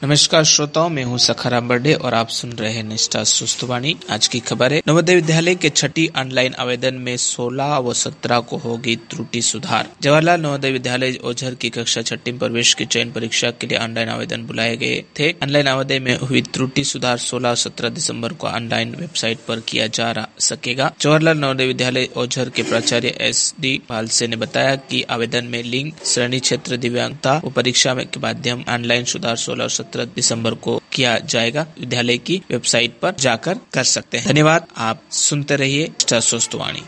नमस्कार श्रोताओं, मैं हूं सखाराम बर्डे और आप सुन रहे हैं निष्ठा सुस्तवाणी। आज की खबर है, नवोदय विद्यालय के छठी ऑनलाइन आवेदन में 16 व 17 को होगी त्रुटि सुधार। जवाहरलाल नवोदय विद्यालय ओझर की कक्षा छठी प्रवेश की चयन परीक्षा के लिए ऑनलाइन आवेदन बुलाए गए थे। ऑनलाइन आवेदन में हुई त्रुटि सुधार 16 और 17 दिसंबर को ऑनलाइन वेबसाइट पर किया जा सकेगा। जवाहरलाल नवोदय विद्यालय ओझर के प्राचार्य SD भालसे ने बताया कि आवेदन में लिंग, श्रेणी, क्षेत्र, दिव्यांगता व परीक्षा के माध्यम ऑनलाइन सुधार 16 और 17 दिसंबर को किया जाएगा। विद्यालय की वेबसाइट पर जाकर कर सकते हैं। धन्यवाद। आप सुनते रहिए निष्ठा सुस्तवाणी।